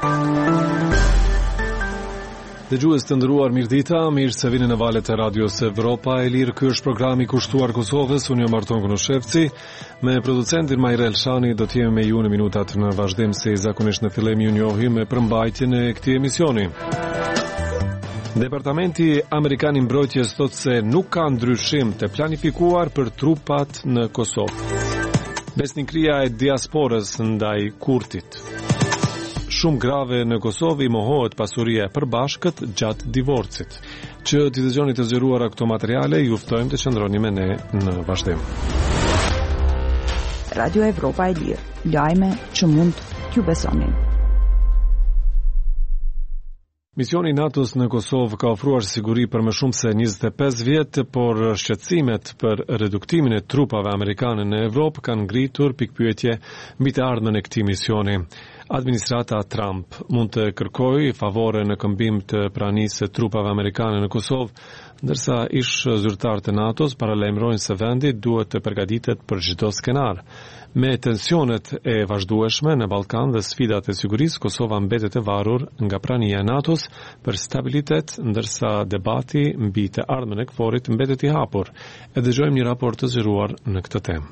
Dëgjues të nderuar, mirëdita, mirë se vini në valët e radios Evropa e Lirë. Ky është programi i kushtuar Kosovës. Unë jam Arton Konoshevci, me producentin Majrel Shani. Do të jemi me ju në minutat në vazhdim, se zakonisht në fillim ju njohim me përmbajtjen e këtij emisioni. Departamenti Amerikan i Mbrojtjes thotë se nuk ka ndryshim të planifikuar për trupat në Kosovë. Besnikëria e diasporës ndaj Kurtit. Shumë grave në Kosovë, i mohohet pasuria e përbashkët gjatë divorcit. Që t'i dëgjoni të zgjeruara këto materiale, ju ftojmë të qëndroni me ne në vazhdim. Radio Evropa e Lirë, lajme që mund t'ju besonin. Misioni NATO-s në Kosovë ka ofruar siguri për më shumë se 25 vjet, por shqetësimet për reduktimin e trupave amerikane në Evropë kanë ngritur pikpyetje mbi të ardhmen e këtij misioni. Administrata Trump mund të kërkojë favore në këmbim të pranisë së trupave amerikane në Kosovë, ndërsa ish zyrtarët e NATO-s paralajmërojnë se vendi duhet të përgatitet për çdo skenar. Me tensionet e vazhdueshme në Ballkan dhe sfidat e sigurisë, Kosova mbetet e varur nga prania e NATO-s për stabilitet, ndërsa debati mbi të ardhmen e KFOR-it mbetet i hapur. E dëgjojmë një raport të zgjeruar në këtë temë.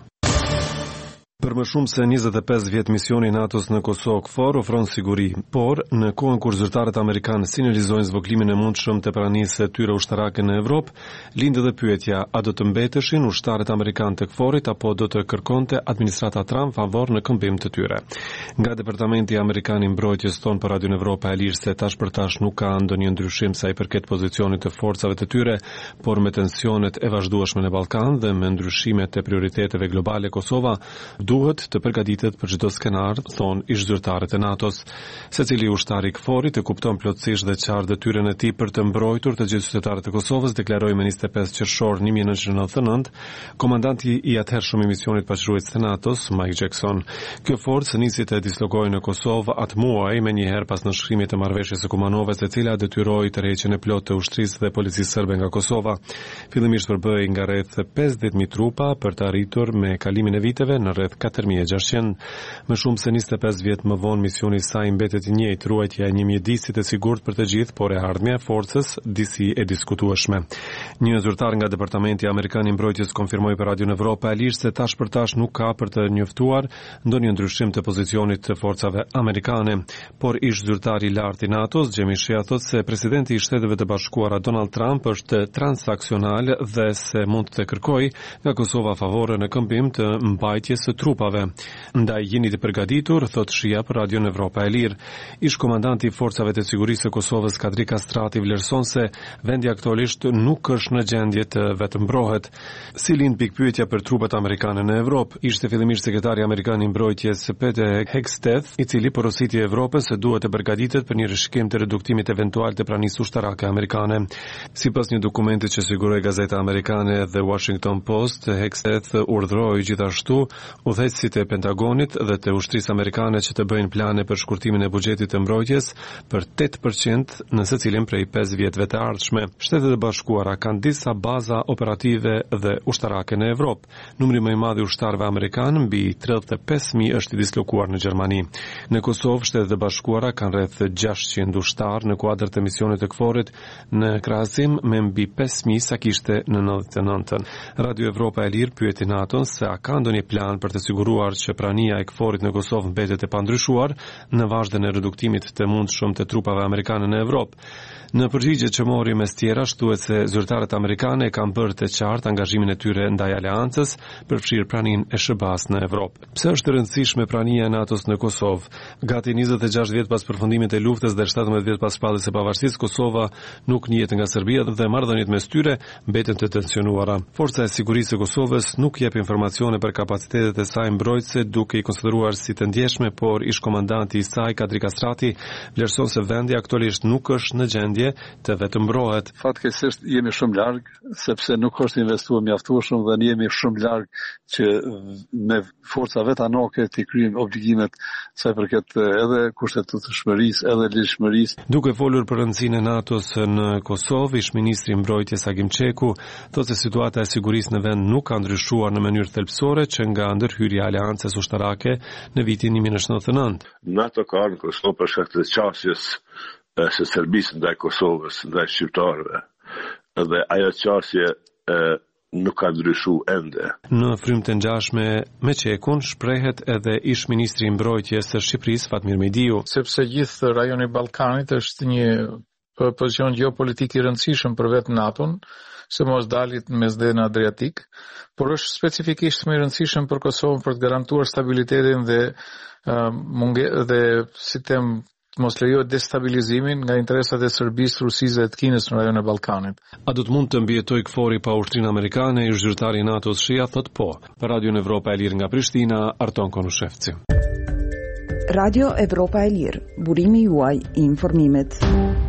Për më shumë se 25 vjet misioni NATO-s në Kosovë KFOR ofron siguri, por në kohën kur zyrtarët amerikanë sinjalizojnë zvogëlimin e mundshëm të pranisë së tyre ushtarake në Evropë, lindë dhe pyetja: a do të mbeteshin ushtarët amerikanë të KFOR-it apo do të kërkonte administrata Trump favor në këmbim të tyre? Nga Departamenti Amerikan i Mbrojtjes tonë për Radio Evropa e Lirë se tash për tash nuk ka ndonjë ndryshim sa i përket pozicionit të forcave të tyre, por me tensionet e vazhdueshme në Ballkan dhe me ndryshimet e prioriteteve globale, Kosova duhet të përgatitet për çdo skenar, thonë ish zyrtarët e NATO-s. Secili ushtar i KFOR-it e kupton plotësisht dhe qartë detyrën e tij për të mbrojtur të gjithë qytetarët e Kosovës, deklaroi me 25 qershor 1999 komandanti i atëhershëm i misionit paqërues të NATO-s, Mike Jackson. Kjo forcë nisi të dislokohej në Kosovë atë muaj, menjëherë pas nënshkrimit të marrëveshjes së Kumanovës, e cila detyroi tërheqjen e plotë të ushtrisë dhe policisë serbe nga Kosova. Fillimisht përbëhej nga rreth 50.000 trupa për të arritur me kalimin e viteve në rreth 4.600. Më shumë se 25 vjet më vonë misioni i saj mbetet i njëjtë, ruajtja e një mjedisit të sigurt për të gjithë, por e ardhmja e forcës disi e diskutueshme. Një zyrtar nga Departamenti Amerikan i Mbrojtjes konfirmoi për Radio Evropa e Lirë se tash për tash nuk ka për të njoftuar ndonjë ndryshim të pozicionit të forcave amerikane, por ish zyrtari i lartë i NATO-s, Jimmy Shea, thotë se presidenti i Shteteve të Bashkuara Donald Trump është transaksional dhe se mund të kërkojë nga Kosova favore në këmbim të mbajtjes së trupave. Ndaj jeni të përgatitur, thot Shia për Radio Evropa e Lirë. Ish komandanti i forcave të sigurisë së Kosovës, Kadri Kastrati, vlerëson se vendi aktualisht nuk është në gjendje të vetëmbrohet. Si lind pikpyetja për trupat amerikane në Evropë? Ishte fillimisht sekretari amerikan i mbrojtjes Pete Hegseth, i cili porositi Evropës se duhet të përgatitet për një rishkim të reduktimit eventual të pranisë ushtarake amerikane. Sipas një dokumenti që siguroi gazeta amerikane The Washington Post, Hegseth urdhëroi gjithashtu udhëheqësit e Pentagonit dhe të ushtrisë amerikane që të bëjnë plane për shkurtimin e buxhetit të mbrojtjes për 8% në secilin prej 5 vjetëve të ardhshme. Shtetet e Bashkuara kanë disa baza operative dhe ushtarake në Evropë. Numri më i madh i ushtarëve amerikanë, mbi 35.000, është i dislokuar në Gjermani. Në Kosovë, Shtetet e Bashkuara kanë rreth 600 ushtarë në kuadër të misionit të KFOR-it, në krahasim me mbi 5.000 sa kishte në 99-ën. Radio Evropa e Lirë pyeti NATO-n se a ka ndonjë plan për të siguruar që prania e KFOR-it në Kosovë mbetet e pandryshuar në vazhdim të reduktimit të mundshëm të trupave amerikane në Evropë. Në përgjigje që mori mes tjerash, thuhet se zyrtarët amerikanë kanë bërë të qartë angazhimin e tyre ndaj aleancës për fshirë praninë e SBA-s në Evropë. Pse është e rëndësishme prania e NATO-s në Kosovë? Gati 26 vjet pas përfundimit të luftës dhe 17 vjet pas shpalljes së pavarësisë, Kosova nuk njihet nga Serbia dhe marrëdhëniet mes tyre mbeten të tensionuara. Forca e sigurisë së Kosovës nuk jep informacione për kapacitetet e saj mbrojtëse, duke i konsideruar si të ndjeshme, por ish komandanti i saj, Kadri Kastrati, vlerëson se vendi aktualisht nuk është në gjendje të vetëmbrohet. Fatkeqësisht jemi shumë larg, sepse nuk është investuar mjaftueshëm dhe ne jemi shumë larg që me forca vetanake të kryejmë obligimet sa i përket edhe kushtetueshmërisë, edhe ligjshmërisë. Duke folur për rëndësinë e NATO-s në Kosovë, ish-ministri i mbrojtjes Agim Çeku thotë se situata e sigurisë në vend nuk ka ndryshuar në mënyrë thelbësore që nga ndërhyrja hyrja e Aleancës Ushtarake në vitin 1999. NATO ka në Kosovë për shkak të qasjes së Serbisë ndaj Kosovës, ndaj shqiptarëve. Dhe ajo qasje nuk ka ndryshuar ende. Në frymë të ngjashme me Çekun shprehet edhe ish ministri i mbrojtjes së Shqipërisë Fatmir Mejdiu. Sepse gjithë rajoni i Ballkanit është një pozicion gjeopolitik i rëndësishëm për vetë NATO-n, se mos dalit mes në Adriatik, por është specifikisht më i rëndësishëm për Kosovën për të garantuar stabilitetin dhe si them mos lejohet destabilizimin nga interesat e Serbisë, Rusisë dhe të Kinës në rajonin e Ballkanit. A do të mund të mbijetoj KFOR-i pa ushtrinë amerikane? Ish zyrtari i NATO-s Shia thot po. Për Radio Evropa e Lirë nga Prishtina, Arton Konushevci. Radio Evropa e Lirë, burimi juaj i informimit.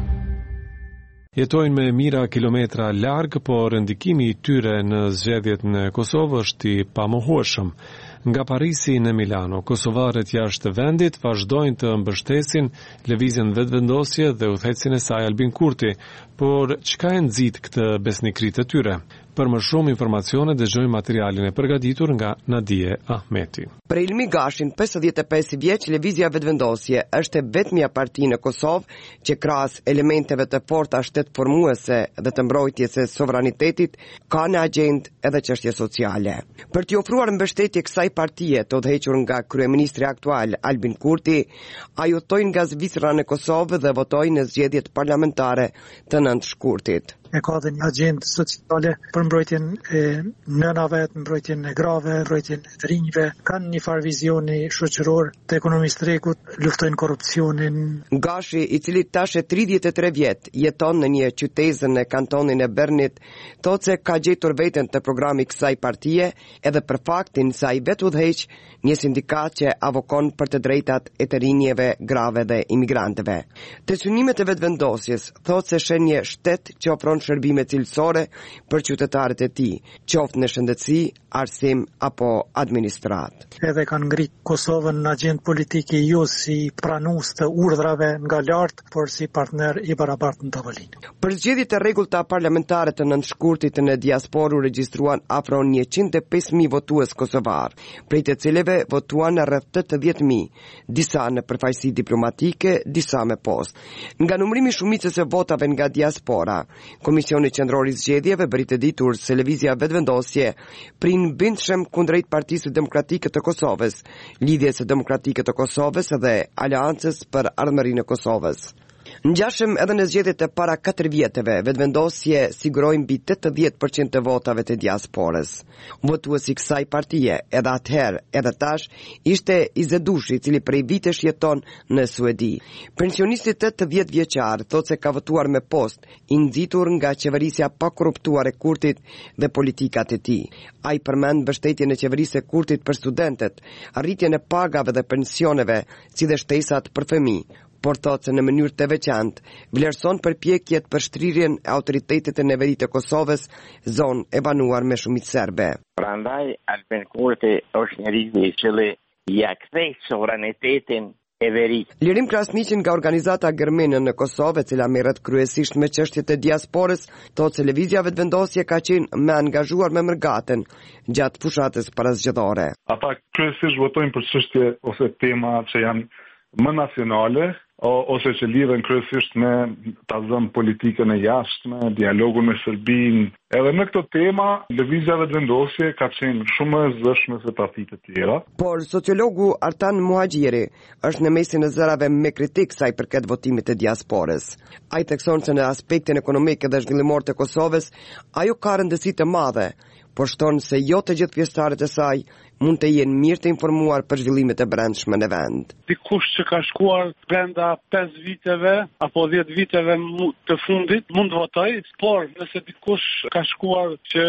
Jetojnë me mira kilometra larg, por ndikimi i tyre në zgjedhjet në Kosovë është i pamohueshëm. Nga Parisi në Milano, kosovarët jashtë vendit vazhdojnë të mbështesin lëvizjen vetëvendosje dhe udhëhecin e saj Albin Kurti, por çka e nxit këtë besnikëri të tyre? Për më shumë informacione dëgjojmë materialin e përgatitur nga Nadije Ahmeti. Për Ilmi Gashin, 55 vjeç, lëvizja vetëvendosje është vetmja parti në Kosovë që krahas elementeve të forta shtetformuese dhe të mbrojtjes së sovranitetit ka në agjendë edhe çështje sociale. Për t'i ofruar mbështetje kësaj partie të udhëhequr nga kryeministri aktual Albin Kurti, ai udhtoi nga Zvicra në Kosovë dhe votoi në zgjedhjet parlamentare të 9 shkurtit. E ka dhe një agjendë sociale për mbrojtjen e nënave, mbrojtjen e grave, mbrojtjen e të rinjve, kanë një farë vizioni shoqëror të ekonomisë tregut, luftojnë korrupsionin. Gashi, i cili tash e 33 vjet, jeton në një qytetëzën në kantonin e Bernit, thotë se ka gjetur veten të programi kësaj partie edhe për faktin se ai vetë udhëheq një sindikat që avokon për të drejtat e të rinjeve, grave dhe imigrantëve. Te synimet e vetëvendosjes thotë se shen një shtet që ofron shërbime cilësore për qytetarët e tij, qoftë në shëndetësi, arsim apo administrat. Edhe kanë ngrit Kosovën në agjendë politike jo si pranues të urdhrave nga lart, por si partner i barabartë në tavolinë. Për zgjedhjet e rregullta parlamentare të 9 shkurtit në diasporë u regjistruan afro 105.000 votues kosovar, prej të cilëve votuan rreth 80.000, disa në përfaqësi diplomatike, disa me postë. Nga numrimi i shumicës së votave nga diaspora, Komisioni Qendror i Zgjedhjeve bëri të ditur se lëvizja vetëvendosje prin bindshëm kundrejt Partisë Demokratike të Kosovës, Lidhjes së Demokratike të Kosovës dhe Aleancës për Ardhmërinë e Kosovës. Ngjashëm edhe në zgjedhjet e para 4 vjeteve, vetëvendosje siguroi mbi 80% të votave të diasporës. Votuesi i kësaj partie, edhe atëherë, edhe tash, ishte Izedushi, i cili prej vitesh jeton në Suedi. Pensionisti 80 vjeçar thotë se ka votuar me postë, i nxitur nga qeverisja pa korruptuar e Kurtit dhe politikat e tij. Ai përmend mbështetjen e qeverisë së Kurtit për studentët, arritjen e pagave dhe pensioneve, si dhe shtesat për fëmijë. Por thotë se në mënyrë të veçantë vlerëson përpjekjet për shtrirjen e autoritetit të neverit të Kosovës, zonë e banuar me shumicë serbe. Prandaj Albin Kurti është njeriu i cili ja kthej sovranitetin e verit. Lirim Krasniqin nga organizata Gërmenën në Kosovë, e cila merret kryesisht me çështjet e diasporës, thotë se lëvizja vetëvendosje ka qenë më angazhuar me mërgatën gjatë fushatës parazgjedhore. Ata kryesisht votojnë për çështje ose tema që janë më nacionale, ose që lidhen kryesisht me tazëm politikën e jashtme, dialogun me Serbinë. Edhe në këto tema, lëvizja vetëvendosje ka qenë shumë më e zëshme se partitë të tjera. Por sociologu Artan Muhaxhiri është në mesin e zërave me kritik sa i përket votimit të diasporës. Ai thekson se në aspektin ekonomik dhe zhvillimor të Kosovës, ajo ka rëndësi të madhe, por shton se jo të gjithë pjesëtarët e saj mund të jenë mirë të informuar për zhvillimet e brendshme në vend. Dikush që ka shkuar brenda 5 viteve apo 10 viteve të fundit mund të votojë, por nëse dikush ka shkuar që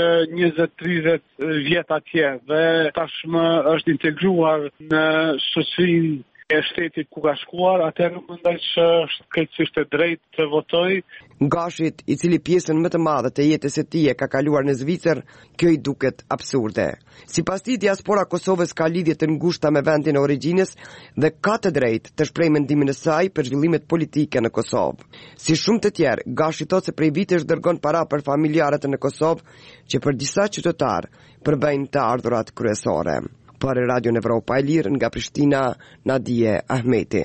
20-30 vjet atje dhe tashmë është integruar në shoqërinë e shtetit ku ka shkuar, atëherë nuk mendoj që është krejtësisht e drejtë të votojë. Gashit, i cili pjesën më të madhe të jetës së tij e ka kaluar në Zvicër, kjo i duket absurde. Sipas tij, diaspora e Kosovës ka lidhje të ngushta me vendin e origjinës dhe ka të drejtë të shprehë mendimin e saj për zhvillimet politike në Kosovë. Si shumë të tjerë, Gashi thotë se prej vitesh dërgon para për familjarët në Kosovë që për disa qytetarë përbëjnë të ardhurat kryesore. Për Radio Evropa e Lirë nga Prishtina, Nadije Ahmeti.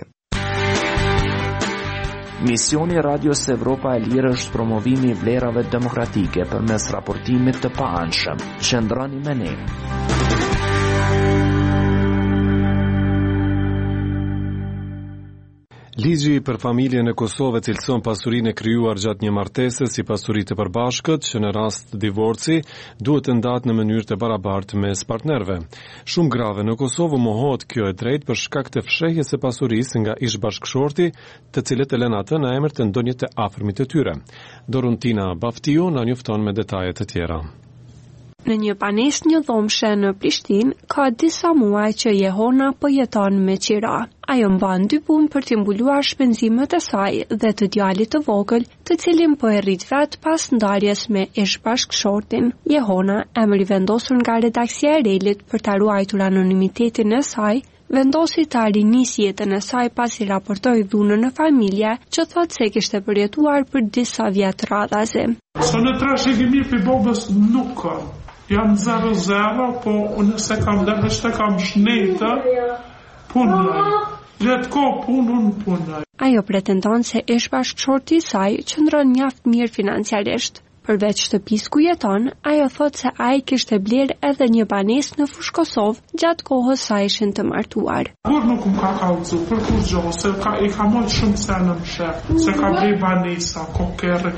Misioni Radios Evropa e Lirë është promovimi i vlerave demokratike përmes raportimit të paanshëm. Qëndroni me ne. Ligji për familjen e Kosovës cilëson pasurinë e krijuar gjatë një martese si pasuri të përbashkët, që në rast të divorci duhet të ndahet në mënyrë të barabartë mes partnerëve. Shumë grave në Kosovë mohohet kjo e drejtë për shkak të fshehjes së pasurisë nga ish-bashkëshorti, të cilët e lënë atë në emër të ndonjë të afërmit të tyre. Doruntina Baftiu na njofton me detaje të tjera. Në një banesë një dhomshe në Prishtinë, ka disa muaj që Jehona po jeton me qira. Ajo mban 2 punë për të mbuluar shpenzimet e saj dhe të djalit të vogël, të cilin po e rrit vet pas ndarjes me ish-bashkëshortin. Jehona, emri vendosur nga redaksia e Relit për ta ruajtur anonimitetin e saj, vendosi ta rinisë jetën e saj pasi raportoi dhunën në familje, që thotë se kishte përjetuar për disa vjet radhazi. So në trashëgimi për bobës nuk ka. Jam 0-0, po nëse kam dhe kam shnete, punaj. Gjatë ko punën punaj. Ajo pretendon se ish-bashkëshorti i saj qëndron mjaft mirë financiarisht. Përveç shtëpisë ku jeton, ajo thotë se ai kishte blerë edhe një banesë në Fushë Kosovë gjatë kohës sa ishin të martuar. Kur nuk më ka kallëzu, për kur gjohë, se i ka mojtë shumë senë më shef, se ka blerë banesa, kokere,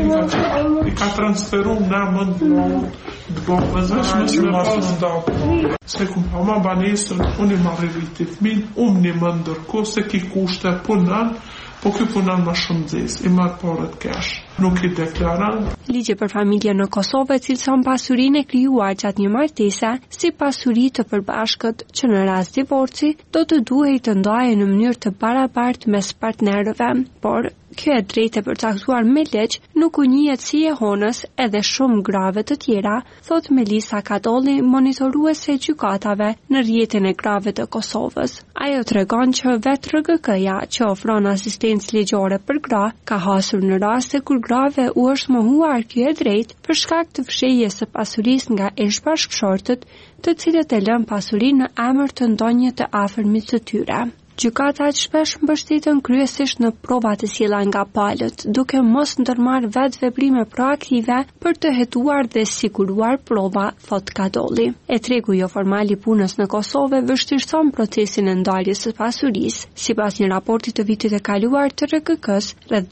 i ka transferu në mëndë të bobës, vesh me pasë ndakë. Se ku ma banesën, unë i marrë rritit min, një më ndërko, se ki kushte punën, po kjo punan më shumë dzes, i marë porët kesh, nuk i deklaran. Ligji për familje në Kosovë cilëson pasurinë e krijuar gjatë një martese si pasuri të përbashkët që në rast divorci do të duhej të ndahen në mënyrë të barabartë mes partnerëve, por kjo e drejtë e përcaktuar me ligj nuk u njihet si Jehonës edhe shumë grave të tjera, thot Melisa Kadolli, monitoruese e gjykatave në rrjetin e grave të Kosovës. Ajo tregon që vetë RGK-ja, që ofron asistencë ligjore për gra, ka hasur në raste kur grave u është mohuar kjo e drejtë për shkak të fshehjes së pasurisë nga ish-bashkëshortët, të cilët e lën pasurinë në emër të ndonjë të afërmit të tyre. Gjykatat shpesh mbështeten kryesisht në prova të sjella nga palët, duke mos ndërmarrë vetë veprime proaktive për të hetuar dhe siguruar prova, thot Kadolli. E tregu jo formal i punës në Kosovë vështirëson procesin e ndarjes së pasurisë. Sipas një raporti të vitit e kaluar të RGK-s, rreth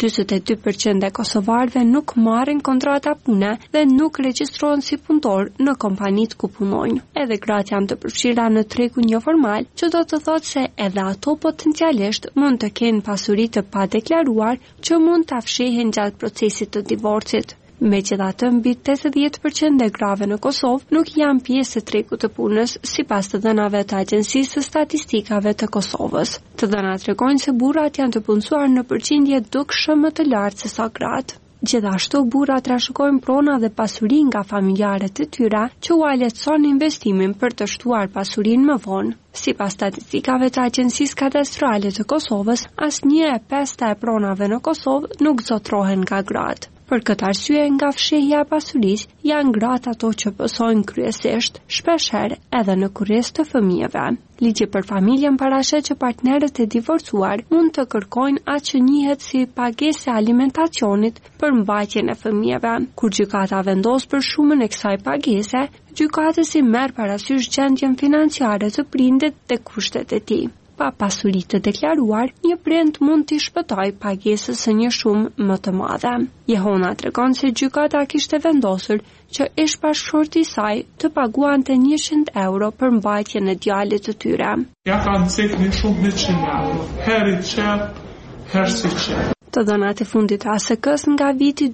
42% e kosovarëve nuk marrin kontrata pune dhe nuk regjistrohen si punëtor në kompanitë ku punojnë. Edhe gratë janë të përfshira në tregun jo formal, që do të thotë se edhe ato potencialisht mund të kenë pasuri të padeklaruar që mund të fshehen gjatë procesit të divorcit. Megjithatë, mbi 80% e grave në Kosovë nuk janë pjesë e tregut të punës, sipas të dhënave të Agjencisë së Statistikave të Kosovës. Të dhënat tregojnë se burrat janë të punësuar në përqindje dukshëm më të lartë se sa gratë. Gjithashtu, burrat trashëgojnë prona dhe pasuri nga familjarët e tyre, që u lehtëson investimin për të shtuar pasurinë më vonë. Sipas statistikave të Agjencisë Kadastrale të Kosovës, asnjë e 5 e pronave në Kosovë nuk zotrohen nga gratë. Për këtë arsye, nga fshehja e pasurisë, janë gratë ato që pësojnë kryesisht, shpeshherë edhe në kurriz të fëmijëve. Ligji për familjen parashet që partnerët e divorcuar mund të kërkojnë atë që njihet si pagesë e alimentacionit për mbajtjen e fëmijëve. Kur gjykata vendos për shumën e kësaj pagese, gjykatësi merr parasysh gjendjen financiare të prindit dhe kushtet e tij. Pa pasuri të deklaruar, një prind mund t'i shpëtojë pagesës së një shumë më të madhe. Jehona tregon se gjykata kishte vendosur që ish-bashkëshorti i saj të paguante 100 euro për mbajtjen e djalit të tyre. Ja kanë cekë një shumë 100 euro, heri qep, herë si qep. Të dhënat e fundit ASK-s nga viti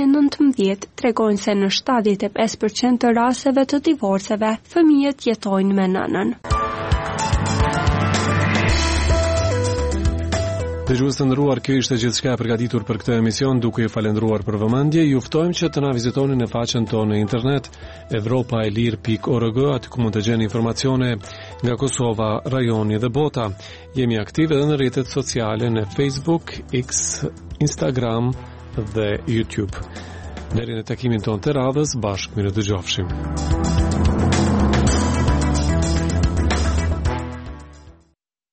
2019 tregojnë se në 75% të rasteve të divorceve, fëmijët jetojnë me nënën. Dëgjues të nderuar, kjo ishte gjithçka e përgatitur për këtë emision, duke ju falendruar për vëmendje. Ju ftojmë që të na vizitoni në faqen tonë në internet evropaelir.org, aty ku mund të gjeni informacione nga Kosova, rajoni dhe bota. Jemi aktiv edhe në rrjetet sociale në Facebook, X, Instagram dhe YouTube. Deri në takimin tonë të radhës, bashkë mirë dëgjofshim.